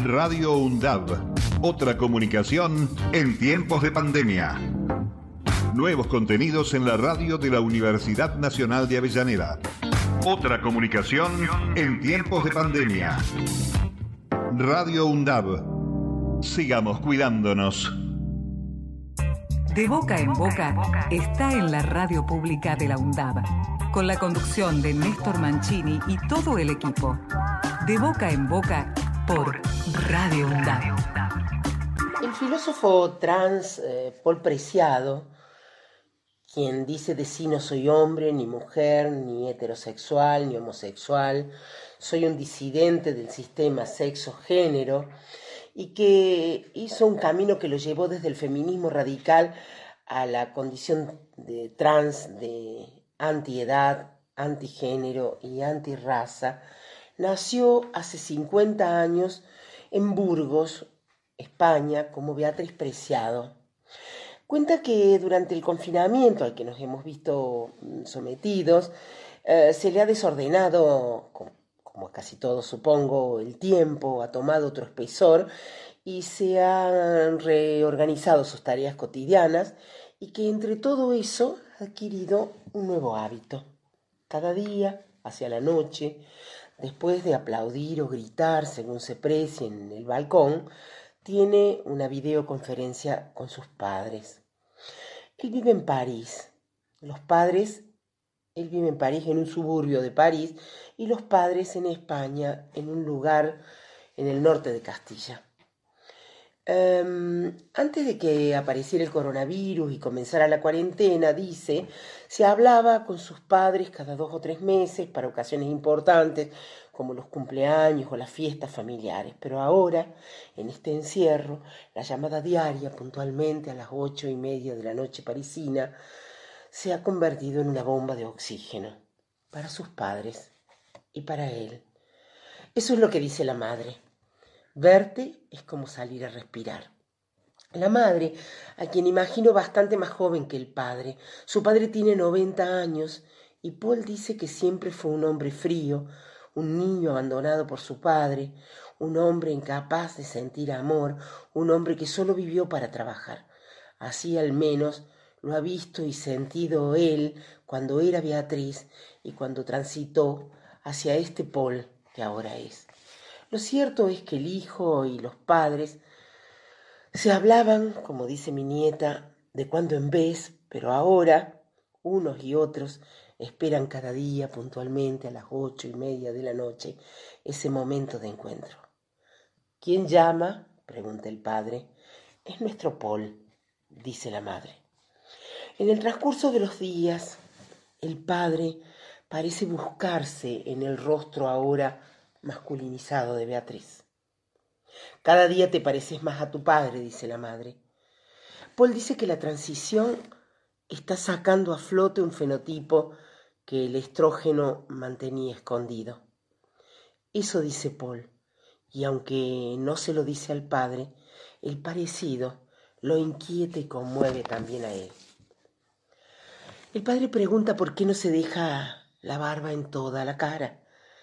Radio UNDAB. Otra comunicación en tiempos de pandemia. Nuevos contenidos en la radio de la Universidad Nacional de Avellaneda. Otra comunicación en tiempos de pandemia. Radio UNDAB. Sigamos cuidándonos. De Boca en Boca está en la radio pública de la UNDAB, con la conducción de Néstor Mancini y todo el equipo. De Boca en Boca por Radio UNDAB. El filósofo trans Paul Preciado, quien dice de sí no soy hombre, ni mujer, ni heterosexual, ni homosexual, soy un disidente del sistema sexo-género, y que hizo un camino que lo llevó desde el feminismo radical a la condición de trans, de antiedad, antigénero y antirraza, nació hace 50 años en Burgos, España, como Beatriz Preciado. Cuenta que durante el confinamiento al que nos hemos visto sometidos, se le ha desordenado, como a casi todos supongo, el tiempo, ha tomado otro espesor y se han reorganizado sus tareas cotidianas, y que entre todo eso ha adquirido un nuevo hábito. Cada día, hacia la noche, después de aplaudir o gritar según se precie en el balcón, tiene una videoconferencia con sus padres. Él vive en París. Él vive en París, en un suburbio de París, y los padres en España, en un lugar en el norte de Castilla. Antes de que apareciera el coronavirus y comenzara la cuarentena, dice, se hablaba con sus padres cada 2 o 3 meses para ocasiones importantes, como los cumpleaños o las fiestas familiares. Pero ahora, en este encierro, la llamada diaria, puntualmente a las 8:30 de la noche parisina, se ha convertido en una bomba de oxígeno para sus padres y para él. Eso es lo que dice la madre. Verte es como salir a respirar. La madre, a quien imagino bastante más joven que el padre. Su padre tiene 90 años y Paul dice que siempre fue un hombre frío, un niño abandonado por su padre, un hombre incapaz de sentir amor, un hombre que solo vivió para trabajar. Así al menos lo ha visto y sentido él cuando era Beatriz y cuando transitó hacia este Paul que ahora es. Lo cierto es que el hijo y los padres se hablaban, como dice mi nieta, de cuando en vez, pero ahora unos y otros esperan cada día puntualmente a las 8:30 de la noche ese momento de encuentro. ¿Quién llama?, pregunta el padre. Es nuestro Paul, dice la madre. En el transcurso de los días, el padre parece buscarse en el rostro ahora masculinizado de Beatriz. Cada día te pareces más a tu padre, dice la madre. Paul dice que la transición está sacando a flote un fenotipo que el estrógeno mantenía escondido. Eso dice Paul, y aunque no se lo dice al padre, el parecido lo inquieta y conmueve también a él. El padre pregunta por qué no se deja la barba en toda la cara.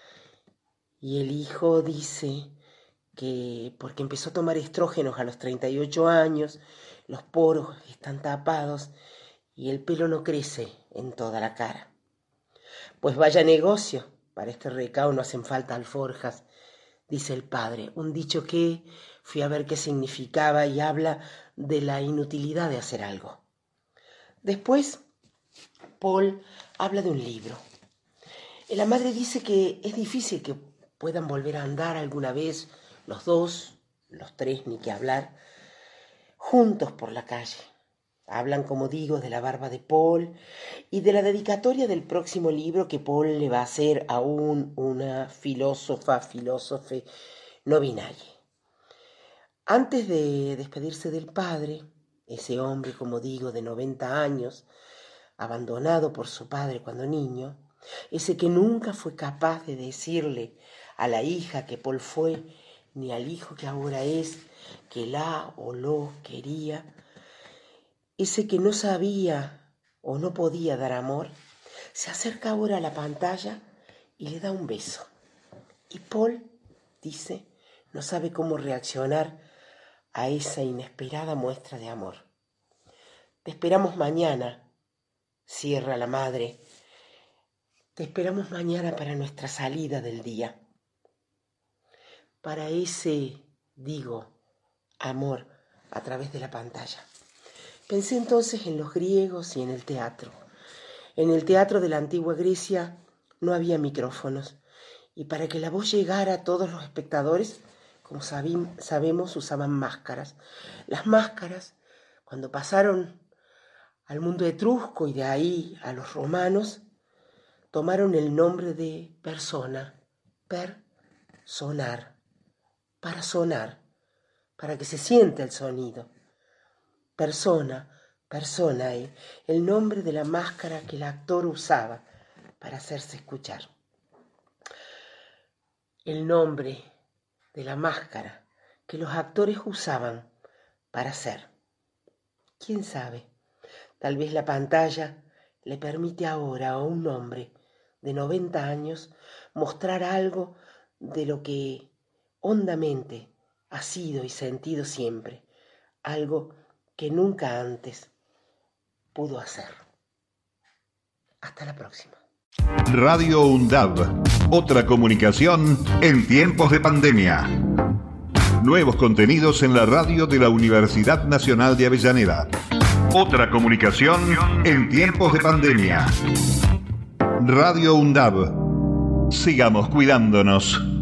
Y el hijo dice que porque empezó a tomar estrógenos a los 38 años, los poros están tapados y el pelo no crece en toda la cara. Pues vaya negocio, para este recao no hacen falta alforjas, dice el padre, un dicho que fui a ver qué significaba y habla de la inutilidad de hacer algo. Después, Paul habla de un libro. La madre dice que es difícil que puedan volver a andar alguna vez los dos, los tres, ni que hablar, juntos por la calle. Hablan, como digo, de la barba de Paul y de la dedicatoria del próximo libro que Paul le va a hacer a una filósofe no binaria. Antes de despedirse del padre, ese hombre, como digo, de 90 años, abandonado por su padre cuando niño, ese que nunca fue capaz de decirle a la hija que Paul fue, ni al hijo que ahora es, que la o lo quería, ese que no sabía o no podía dar amor, se acerca ahora a la pantalla y le da un beso. Y Paul dice, no sabe cómo reaccionar a esa inesperada muestra de amor. Te esperamos mañana, cierra la madre. Te esperamos mañana para nuestra salida del día. Para ese, amor a través de la pantalla. Pensé entonces en los griegos y en el teatro. En el teatro de la antigua Grecia no había micrófonos, y para que la voz llegara a todos los espectadores, como sabemos, usaban máscaras. Las máscaras, cuando pasaron al mundo etrusco y de ahí a los romanos, tomaron el nombre de persona, sonar, para sonar, para que se sienta el sonido. Persona, el nombre de la máscara que el actor usaba para hacerse escuchar. El nombre de la máscara que los actores usaban para ser. ¿Quién sabe? Tal vez la pantalla le permite ahora a un hombre de 90 años mostrar algo de lo que hondamente ha sido y sentido siempre, algo que nunca antes pudo hacer. Hasta la próxima. Radio UNDAB, otra comunicación en tiempos de pandemia. Nuevos contenidos en la radio de la Universidad Nacional de Avellaneda. Otra comunicación en tiempos de pandemia. Radio UNDAB. Sigamos cuidándonos.